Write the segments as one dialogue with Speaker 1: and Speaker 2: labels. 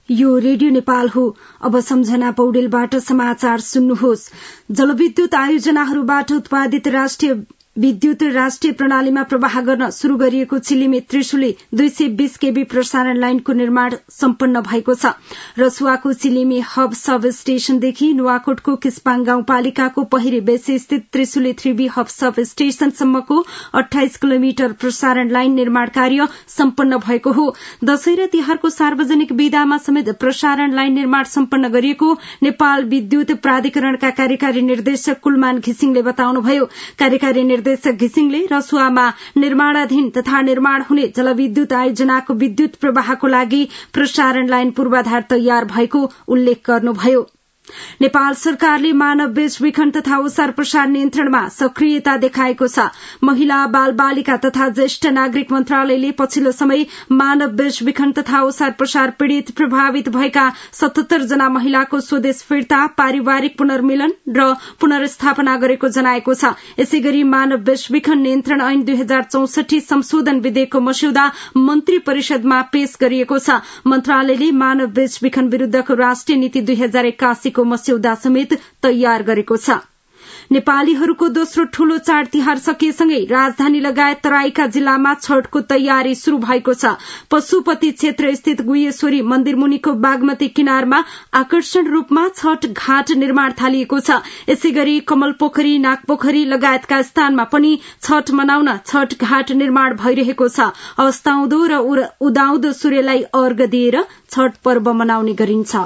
Speaker 1: यो रेडियो नेपाल हो। अब सम्झना पौडेलबाट समाचार सुन्नुहोस्। जलविद्युत आयोजनाहरूबाट उत्पादित राष्ट्रिय विद्युत राष्ट्रिय प्रणालीमा प्रवाह गर्न शुरू गरिएको चिलिमे त्रिशुली 220 केबी प्रसारण लाइनको निर्माण सम्पन्न भएको छ। रसुवाको चिलिमे हब सब स्टेशनदेखि नुवाकोटको किस्पाङ गाउँपालिकाको पहिरे बेसी स्थित त्रिशुली 3B हब सब स्टेशनसम्मको 28 किलोमिटर प्रसारण लाइन निर्माण कार्य सम्पन्न भएको हो। दशैं र तिहारको सार्वजनिक विदामा समेत प्रसारण लाइन निर्माण सम्पन्न गरिएको नेपाल विद्युत प्राधिकरणका कार्यकारी निर्देशक कुलमान घिसिङले बताउनुभयो। कार्यकारी निर्देशक घिसिङले रसुवामा निर्माणाधीन तथा निर्माण हुने जलविद्युत आयोजनाको विद्युत प्रवाहको लागि प्रसारण लाइन पूर्वाधार तयार भएको उल्लेख गर्नुभयो। नेपाल सरकारले मानव बेचबिखन तथा ओसार प्रसार नियन्त्रणमा सक्रियता देखाएको छ। महिला बाल बालिका तथा ज्येष्ठ नागरिक मन्त्रालयले पछिल्लो समय मानव बेचबिखन तथा ओसार प्रसार पीड़ित प्रभावित भएका 77 जना महिलाको स्वदेश फिर्ता, पारिवारिक पुनर्मिलन र पुनर्स्थापना गरेको जनाएको छ। यसैगरी मानव बेचबिखन नियन्त्रण ऐन 2064 संशोधन विधेयकको मस्यौदा मन्त्री परिषदमा पेश गरिएको छ। मन्त्रालयले मानव बेचबिखन विरूद्धको राष्ट्रिय नीति 2081 को मस्यौदा समेत तयार गरेको छ। नेपालीहरूको दोस्रो ठूलो चाड तिहार सकिएसँगै राजधानी लगायत तराईका जिल्लामा छठको तयारी शुरू भएको छ। पशुपति क्षेत्र स्थित गुह्यश्वरी मन्दिर मुनिको बागमती किनारमा आकर्षण रूपमा छठ घाट निर्माण थालिएको छ। यसैगरी कमल पोखरी, नागपोखरी लगायतका स्थानमा पनि छठ मनाउन छठ घाट निर्माण भइरहेको छ। अस्ताउँदो र उदाउँदो सूर्यलाई अर्घ दिएर छठ पर्व मनाउने गरिन्छ।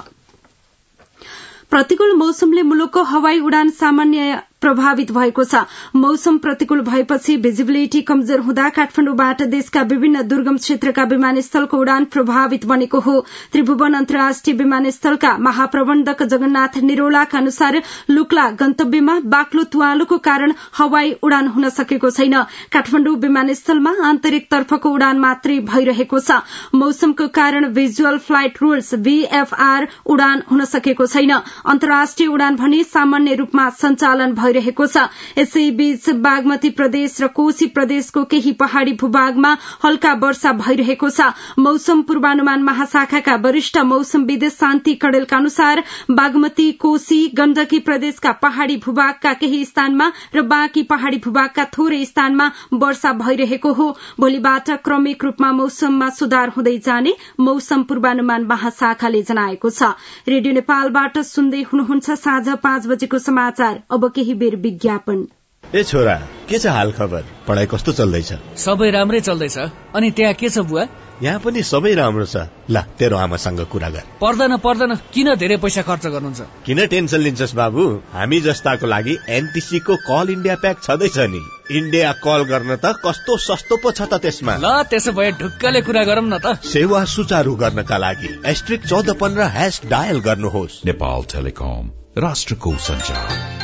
Speaker 1: प्रतिकूल मौसमले मुलुकको हवाई उडान सामान्य प्रभावित भएको छ। मौसम प्रतिकूल भएपछि भिजिबिलिटी कमजोर हुँदा काठमाडौँबाट देशका विभिन्न दुर्गम क्षेत्रका विमानस्थलको उडान प्रभावित बनेको हो। त्रिभुवन अन्तर्राष्ट्रिय विमानस्थलका महाप्रबन्धक जगन्नाथ निरोलाका अनुसार लुक्ला गन्तव्यमा बाक्लो तुवालोको कारण हवाई उडान हुन सकेको छैन। काठमाडौँ विमानस्थलमा आन्तरिक तर्फको उडान मात्रै भइरहेको छ। मौसमको कारण भिजुअल फ्लाइट रूल्स VFR उडान हुन सकेको छैन। अन्तर्राष्ट्रिय उडान भने सामान्य रूपमा सञ्चालन रहेको छ। यसैबीच बागमती प्रदेश र कोशी प्रदेशको केही पहाड़ी भूभागमा हल्का वर्षा भइरहेको छ। मौसम पूर्वानुमान महाशाखाका वरिष्ठ मौसमविद शान्ति कडेलका अनुसार बागमती, कोशी, गण्डकी प्रदेशका पहाड़ी भूभागका केही स्थानमा र बाँकी पहाड़ी भूभागका थोरै स्थानमा वर्षा भइरहेको हो। भोलिबाट क्रमिक रूपमा मौसममा सुधार हुँदै जाने मौसम पूर्वानुमान महाशाखाले जनाएको छ। रेडियो नेपालबाट सुन्दै हुनुहुन्छ साँझ 5 बजेको समाचार। अब केही बेर विज्ञापन।
Speaker 2: ए छोरा, के छ हाल खबर? पढाइ कस्तो चल्दैछ?
Speaker 3: सबै राम्रै चल्दैछ। अनि त्यहाँ के छ बुवा?
Speaker 2: यहाँ पनि सबै राम्रो छ। ल तेरो आमासँग कुरा गर।
Speaker 3: पर्दैन, किन धेरै पैसा खर्च गर्नुहुन्छ?
Speaker 2: किन टेन्सन लिन्छस् बाबु? हामी जस्ताको लागि NTC को कल इन्डिया प्याक छँदैछ नि। इन्डिया कल गर्न त कस्तो सस्तो पो छ त त्यसमा।
Speaker 3: ल त्यसो भए ढुक्कले कुरा गरौँ न त।
Speaker 2: सेवा सुचारू गर्नका लागि *1415# डायल गर्नुहोस्।
Speaker 4: नेपाल टेलिकम, राष्ट्रको सञ्चार।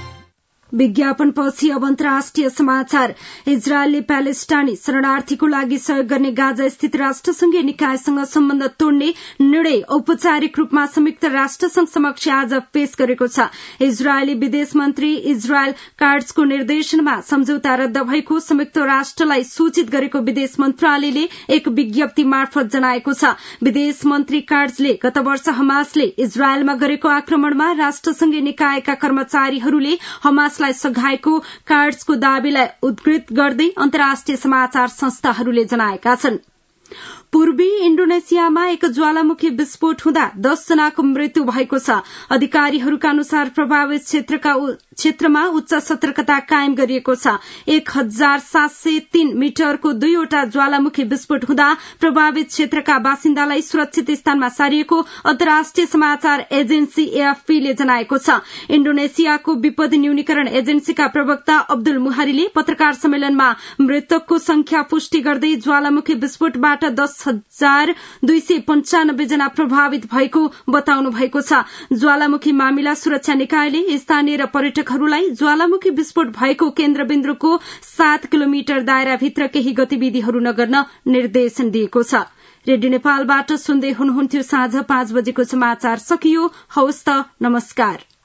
Speaker 1: विज्ञापनपछि अब अन्तर्राष्ट्रिय समाचार। इजरायलले प्यालेस्टाइनी शरणार्थीको लागि सहयोग गर्ने गाजा स्थित राष्ट्रसंघीय निकायसँग सम्बन्ध तोड्ने निर्णय औपचारिक रूपमा संयुक्त राष्ट्रसंघ समक्ष आज पेश गरेको छ। इजरायली विदेश मन्त्री इजरायल काट्जको निर्देशनमा सम्झौता रद्द भएको संयुक्त राष्ट्रलाई सूचित गरेको विदेश मन्त्रालयले एक विज्ञप्ति मार्फत जनाएको छ। विदेश मन्त्री काट्जले गत वर्ष हमासले इजरायलमा गरेको आक्रमणमा राष्ट्रसंघीय निकायका कर्मचारीहरूले हमास सघाएको काट्जको दावीलाई उद्धृत गर्दै अन्तर्राष्ट्रिय समाचार संस्थाहरूले जनाएका छन्। पूर्वी इन्डोनेसियामा एक ज्वालामुखी विस्फोट हुँदा 10 जनाको मृत्यु भएको छ। अधिकारीहरूका अनुसार प्रभावित क्षेत्रमा उच्च सतर्कता कायम गरिएको छ। 1703 मिटरको 2वटा ज्वालामुखी विस्फोट हुँदा प्रभावित क्षेत्रका बासिन्दालाई सुरक्षित स्थानमा सारिएको अन्तर्राष्ट्रिय समाचार एजेन्सी AFP ले जनाएको छ। इन्डोनेसियाको विपद न्यूनीकरण एजेन्सीका प्रवक्ता अब्दुल मुहारीले पत्रकार सम्मेलनमा मृतकको संख्या पुष्टि गर्दै ज्वालामुखी विस्फोटबाट 10,295 जना प्रभावित भएको बताउनु भएको छ। ज्वालामुखी मामिला सुरक्षा निकायले स्थानीय र पर्यटकहरूलाई ज्वालामुखी विस्फोट भएको केन्द्रबिन्दुको 7 किलोमिटर दायराभित्र केही गतिविधिहरू नगर्न निर्देशन दिएको छ। रेडियो नेपालबाट सुन्दै हुनुहुन्थ्यो साँझ 5 बजेको समाचार सकियो। हवस् त, नमस्कार।